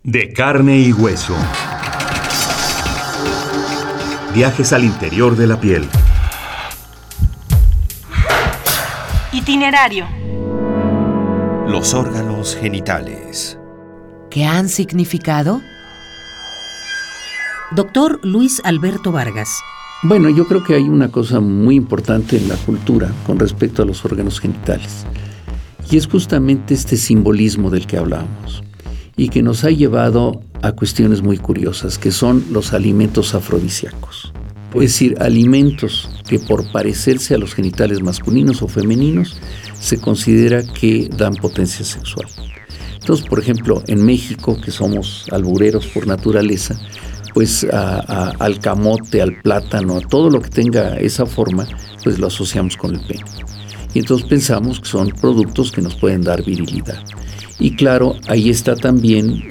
De carne y hueso. Viajes al interior de la piel. Itinerario. Los órganos genitales. ¿Qué han significado? Doctor Luis Alberto Vargas. Bueno, yo creo que hay una cosa muy importante en la cultura con respecto a los órganos genitales. Y es justamente este simbolismo del que hablábamos. Y que nos ha llevado a cuestiones muy curiosas, que son los alimentos afrodisíacos. Es decir, alimentos que por parecerse a los genitales masculinos o femeninos se considera que dan potencia sexual. Entonces, por ejemplo, en México, que somos albureros por naturaleza, pues al camote, al plátano, a todo lo que tenga esa forma, pues lo asociamos con el pene. Y entonces pensamos que son productos que nos pueden dar virilidad. Y claro, ahí está también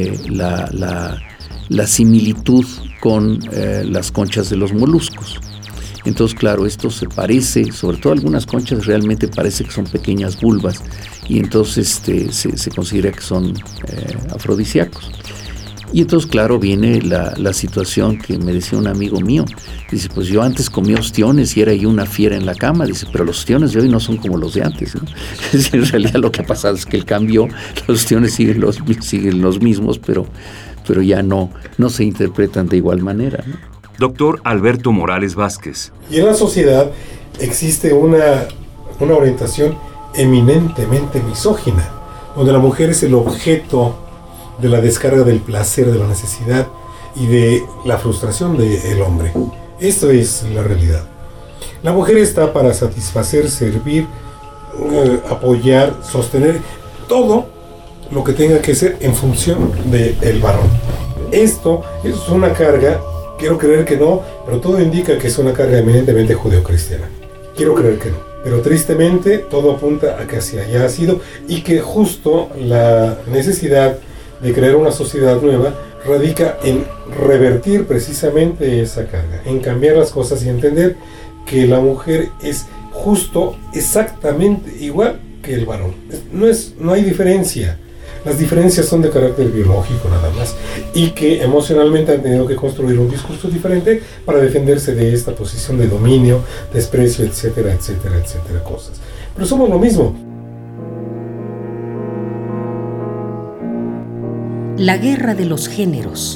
la similitud con las conchas de los moluscos. Entonces, claro, esto se parece, sobre todo algunas conchas realmente parece que son pequeñas vulvas y entonces se considera que son afrodisíacos. Y entonces, claro, viene la situación que me decía un amigo mío. Dice, pues yo antes comía ostiones y era yo una fiera en la cama. Dice, pero los ostiones de hoy no son como los de antes, ¿no? En realidad lo que ha pasado es que el cambio, los ostiones siguen los mismos, pero ya no se interpretan de igual manera, ¿no? Doctor Alberto Morales Vázquez. Y en la sociedad existe una orientación eminentemente misógina, donde la mujer es el objeto de la descarga del placer, de la necesidad y de la frustración del hombre. Esto es la realidad. La mujer está para satisfacer, servir, apoyar, sostener todo lo que tenga que ser en función del varón. Esto es una carga, quiero creer que no, pero todo indica que es una carga eminentemente judeocristiana. Quiero creer que no, pero tristemente todo apunta a que así haya sido y que justo la necesidad de crear una sociedad nueva radica en revertir precisamente esa carga, en cambiar las cosas y entender que la mujer es justo exactamente igual que el varón. No hay diferencia. Las diferencias son de carácter biológico nada más y que emocionalmente han tenido que construir un discurso diferente para defenderse de esta posición de dominio, desprecio, etcétera, etcétera, etcétera, cosas. Pero somos lo mismo. La guerra de los géneros.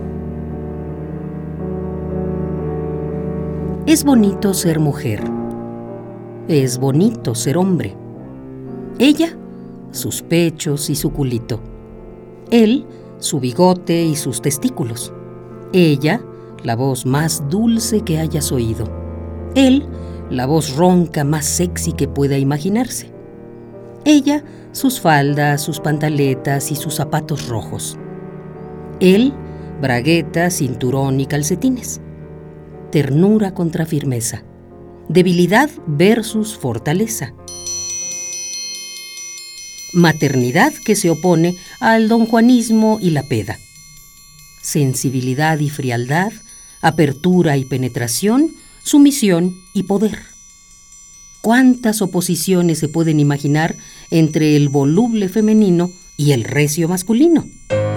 Es bonito ser mujer. Es bonito ser hombre. Ella, sus pechos y su culito. Él, su bigote y sus testículos. Ella, la voz más dulce que hayas oído. Él, la voz ronca más sexy que pueda imaginarse. Ella, sus faldas, sus pantaletas y sus zapatos rojos. Él, bragueta, cinturón y calcetines. Ternura contra firmeza. Debilidad versus fortaleza. Maternidad que se opone al donjuanismo y la peda. Sensibilidad y frialdad, apertura y penetración, sumisión y poder. ¿Cuántas oposiciones se pueden imaginar entre el voluble femenino y el recio masculino?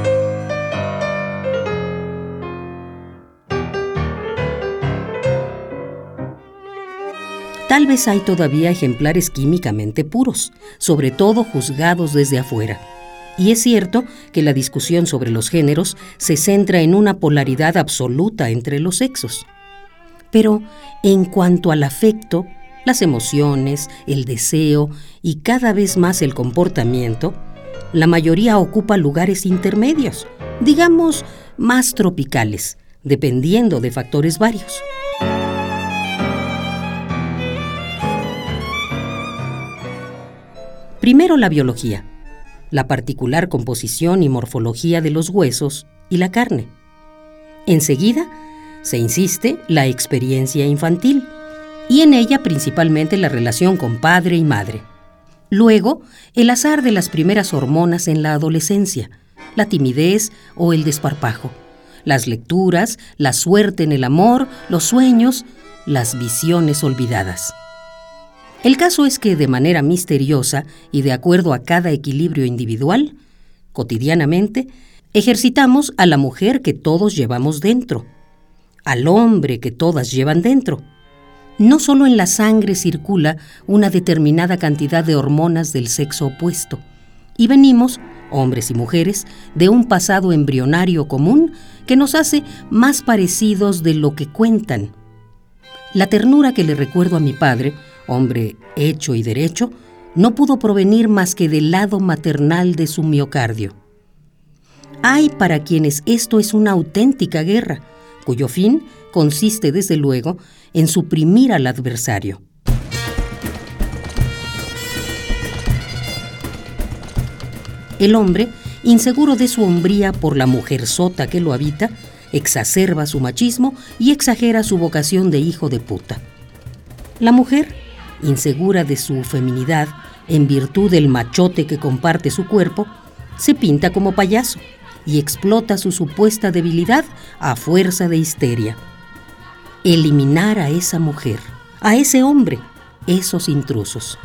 Tal vez hay todavía ejemplares químicamente puros, sobre todo juzgados desde afuera. Y es cierto que la discusión sobre los géneros se centra en una polaridad absoluta entre los sexos. Pero en cuanto al afecto, las emociones, el deseo y cada vez más el comportamiento, la mayoría ocupa lugares intermedios, digamos más tropicales, dependiendo de factores varios. Primero la biología, la particular composición y morfología de los huesos y la carne. Enseguida, se insiste la experiencia infantil, y en ella principalmente la relación con padre y madre. Luego, el azar de las primeras hormonas en la adolescencia, la timidez o el desparpajo, las lecturas, la suerte en el amor, los sueños, las visiones olvidadas. El caso es que de manera misteriosa y de acuerdo a cada equilibrio individual, cotidianamente, Ejercitamos a la mujer que todos llevamos dentro, al hombre que todas llevan dentro. No solo en la sangre circula una determinada cantidad de hormonas del sexo opuesto, y venimos, hombres y mujeres, de un pasado embrionario común que nos hace más parecidos de lo que cuentan. La ternura que le recuerdo a mi padre, hombre hecho y derecho, no pudo provenir más que del lado maternal de su miocardio. Hay para quienes esto es una auténtica guerra, cuyo fin consiste, desde luego, en suprimir al adversario. El hombre, inseguro de su hombría por la mujerzota que lo habita, exacerba su machismo y exagera su vocación de hijo de puta. La mujer, insegura de su feminidad, en virtud del machote que comparte su cuerpo, se pinta como payaso y explota su supuesta debilidad a fuerza de histeria. Eliminar a esa mujer, a ese hombre, esos intrusos.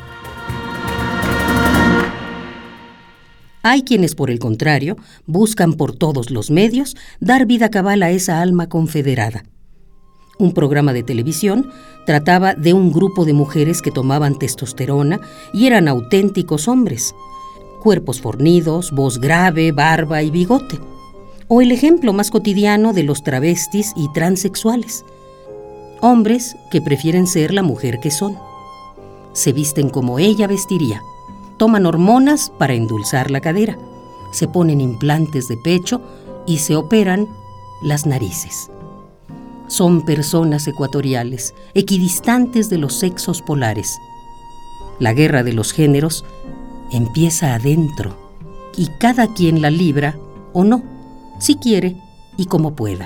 Hay quienes, por el contrario, buscan por todos los medios dar vida cabal a esa alma confederada. Un programa de televisión trataba de un grupo de mujeres que tomaban testosterona y eran auténticos hombres. Cuerpos fornidos, voz grave, barba y bigote. O el ejemplo más cotidiano de los travestis y transexuales. Hombres que prefieren ser la mujer que son. Se visten como ella vestiría. Toman hormonas para endulzar la cadera. Se ponen implantes de pecho y se operan las narices. Son personas ecuatoriales, equidistantes de los sexos polares. La guerra de los géneros empieza adentro y cada quien la libra o no, si quiere y como pueda.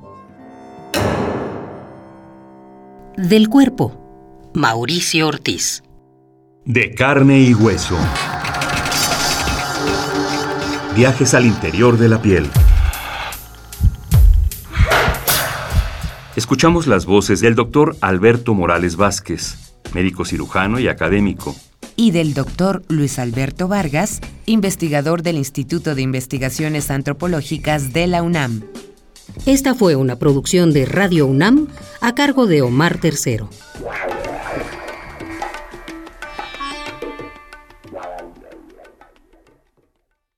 Del cuerpo, Mauricio Ortiz. De carne y hueso. Viajes al interior de la piel. Escuchamos las voces del doctor Alberto Morales Vázquez, médico cirujano y académico, y del doctor Luis Alberto Vargas, investigador del Instituto de Investigaciones Antropológicas de la UNAM. Esta fue una producción de Radio UNAM a cargo de Omar Tercero.